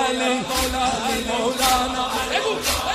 علی مولانا بگو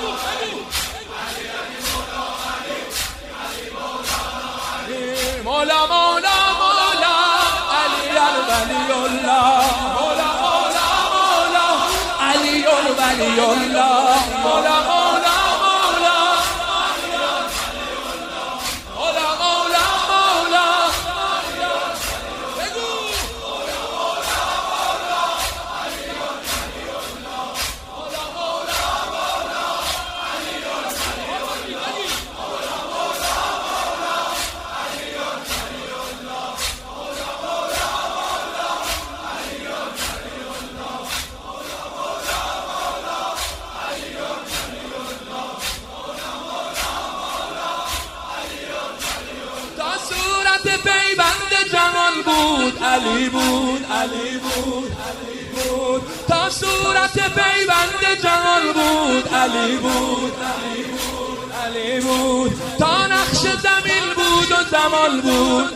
مولا مولا مولا علی ولی الله مولا مولا مولا علی ولی الله مولا مولا مولا مولا مولا مولا بگو مولا مولا مولا علی ولی الله مولا مولا مولا علی ولی الله مولا مولا مولا علی ولی الله مولا مولا مولا علی ولی الله مولا مولا مولا علی ولی الله مولا مولا مولا علی ولی تا صورت پیوند جمال بود علی بود علی بود علی بود تا صورت پیوند جمال بود علی بود علی بود علی بود تا نقش زمین بود و زمان بود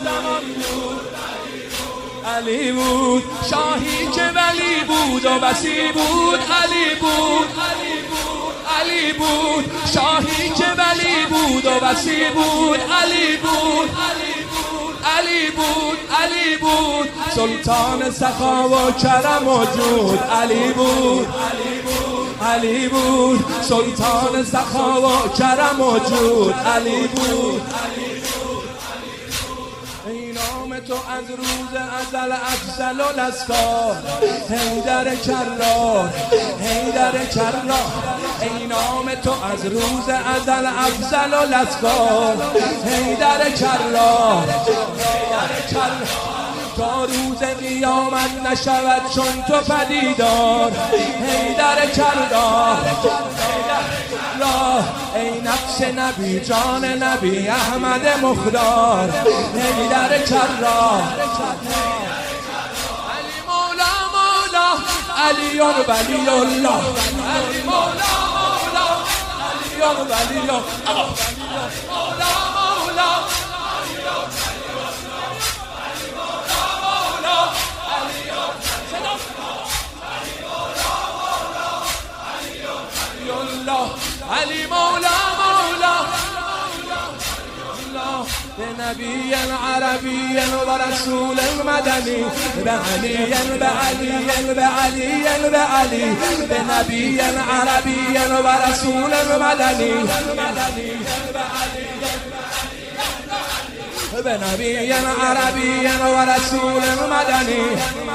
علی بود شاهی که ولی بود و وصی بود علی بود علی بود علی بود شاهی که ولی بود و وصی بود علی بود علی بود علی بود علی بود سلطان سخا و کرم و جود علی بود علی بود علی بود سلطان سخا و کرم و جود علی بود نام تو از روز ازل افضل الاسکار حیدر کرار حیدر کرار ای نام تو از روز ازل افضل الاسکار حیدر کرار حیدر کرار تا روز قیامت نشود چون تو پدیدار حیدر کرار ای نفس نبی جان نبی احمد مختار حیدر کرار علی مولا مولا علی ولی الله علی مولا مولا علی ولی الله مولا مولا علی مولا مولا بنبي عربي ورسول مدني بعلي بعلي بعلي بعلي بنبي عربي ورسول مدني بنبي عربي ورسول مدني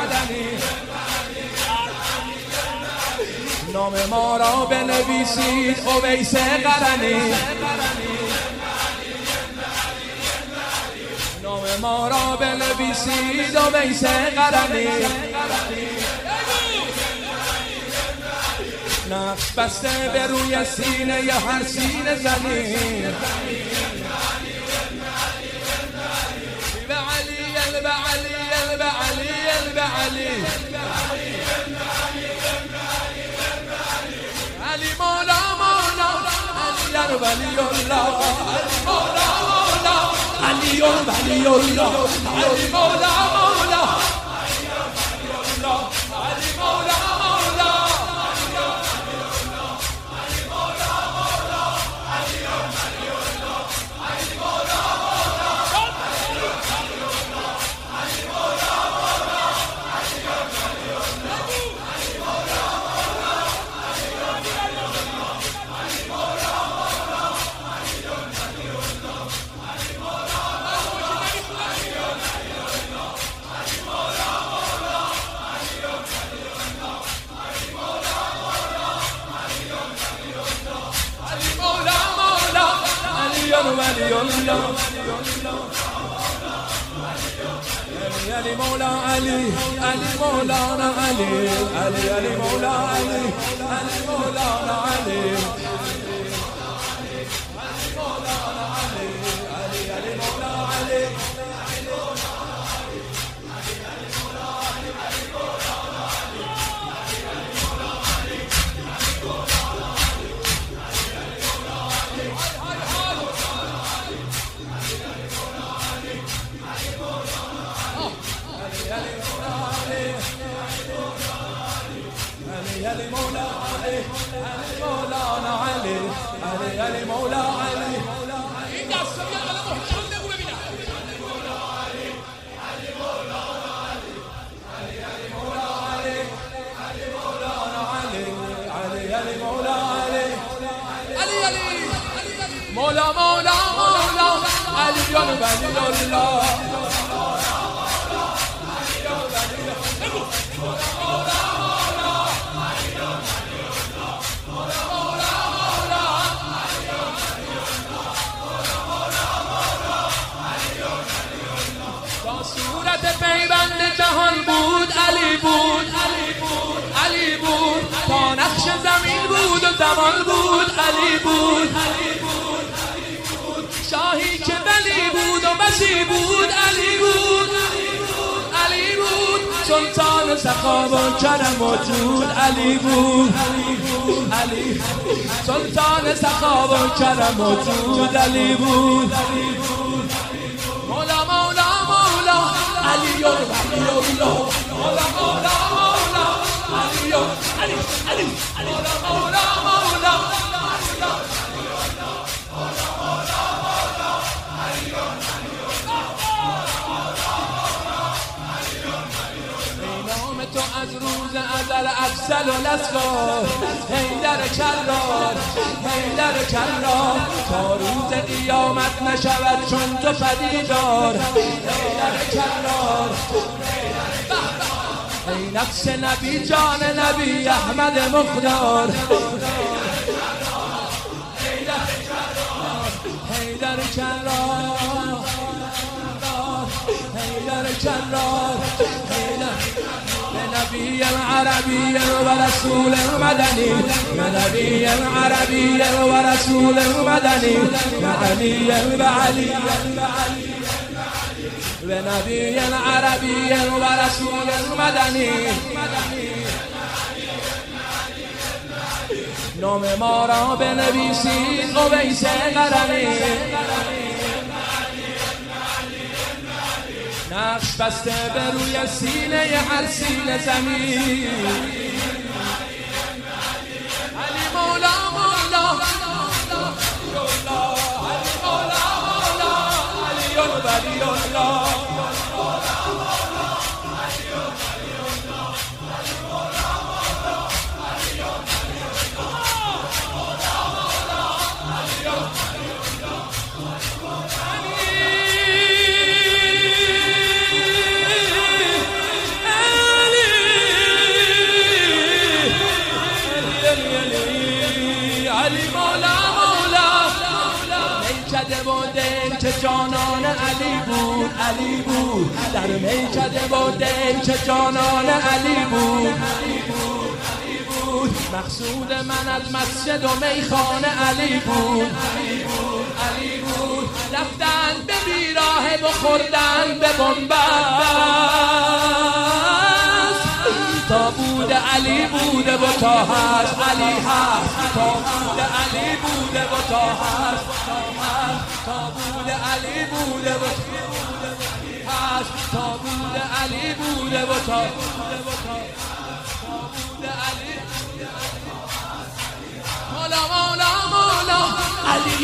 نام ما را بنویسید اویس قرنی نام ما را بنویسید اویس قرنی نقش بسته به روی سینه ی هر سینه زنی به علی به علی به علی به علی علی مولا مولا علی ولی الله علی مولا مولا علی ولی الله علی مولا مولا علی مولا مولا علی مولا مولا علی ولی الله علی مولا مولا علی مولا مولا علی ولی الله علی مولا علی علی مولانا علی علی علی مولا علی علی مولانا علی علی مولانا علی علی علی مولا علی علی مولا علی مولانا علی علی مولا علی این دستا بیان الان محکم بگو ببینم علی مولا علی مولانا علی مولا علی مولانا علی مولا علی مولا مولا مولا علی جان ولی الله صورت پیوند جهان بود علی بود علی بود تا نقش زمین بود و زمان بود علی بود شاهی که ولی بود و مسیح بود علی بود سلطان سخا و کرم و جود علی بود سلطان سخا و کرم و جود علی بود مولا مولا مولا علی مولا مولا مولا علی مولا مولا مولا تو از روز ازل افضل و لسکار حیدر کرار تا روز قیامت نشود چون تو پدیدار حیدر کرار ای نفس نبی جان نبی احمد مختار حیدر کرار نبي عربي ورسول مدني نبي عربي ورسول مدني علي بعلي ونبي عربي ورسول مدني نام ما را بنویسید اویس قرنی نقش بسته به روی سینه هر سینه زمین علی مولا مولا علی مولا مولا علی ولی الله که جانان علی بود در میکده و دل که جانان علی بود مقصود من از مسجد و میخانه علی بود رفتن به بیراهه و خوردن به بنبست تا بود علی بوده و تا هست علی هست تا بود علی بوده و تا هست تا بود علی بوده و هست تا بود علی بوده و تا بود علی مولا مولا مولا علی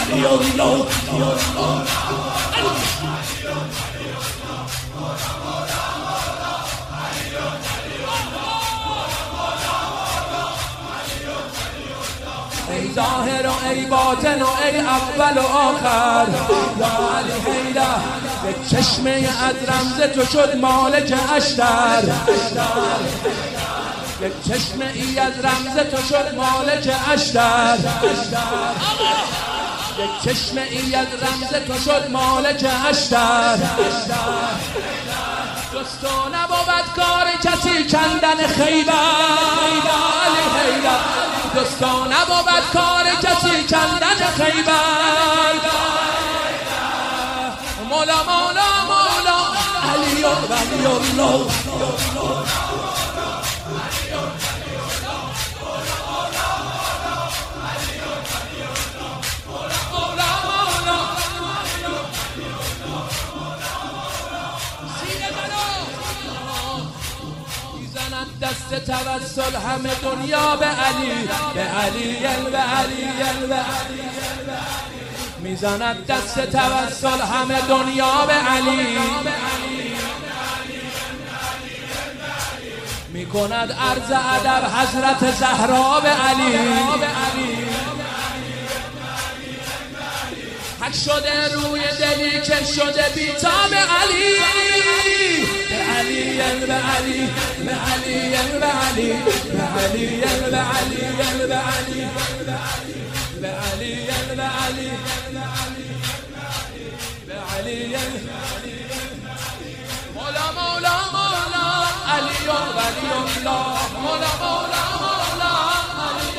ای ظاهر و ای باطن و ای اول و آخر یا علی حیدر یک چشمه از رمز تو شد مالک اشتر یک چشمه ای از رمز تو شد مالک اشتر یک چشمه ای از رمز تو شد مالک اشتر جستو نبود کار کسی کندن خیبر علی حیدر جستو نبود کار کسی کندن خیبر مولا مولا مولا علی ولی الله دست توسل همه دنیا به علی، به علی، به علی، به علی. میزند دست توسل همه دنیا به علی، میکند عرض ادب حضرت زهرا به علی. حک شده روی دلی که شده بی‌تاب علی، به علی، به علی، به علی، به علی، به علی، به علی، به علی، به علی، به علی، به علی. مولا مولا مولا علی ولی الله، مولا مولا مولا علی.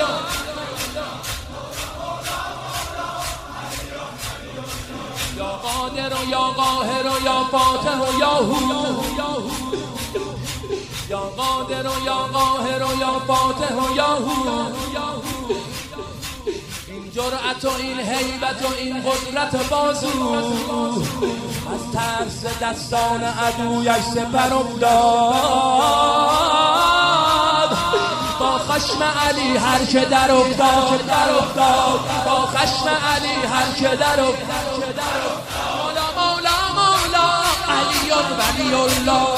یا قادر و یا قاهر و یا فاتح و یا هو، یا قادر و یا قاهر و یا فاتح و یا هو. این جرأت و این هیبت و این قدرت بازو از ترس دستان عدویش سپر افتاد. با خشم علی هر که در افتاد، با خشم علی هر که در افتاد. مولا مولا مولا علی ولی الله،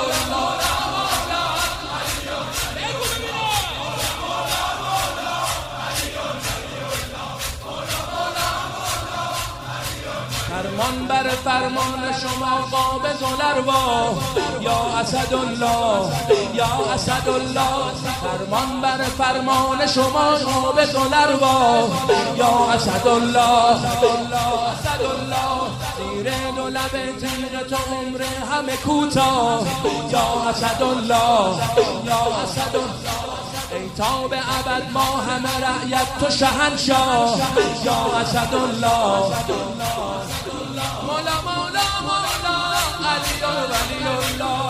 فرمان بر فرمان شما قابض الارواح یا اسدالله، یا اسدالله. فرمان بر فرمان شما قابض الارواح یا اسدالله، اسدالله. زیر دو لب تیغ تو عمر همه کوتاه یا اسدالله، یا اسدالله. ای تا به ابد ما همه رعیت تو شهنشاه یا اسدالله. مولا مولا مولا علی ولی الله.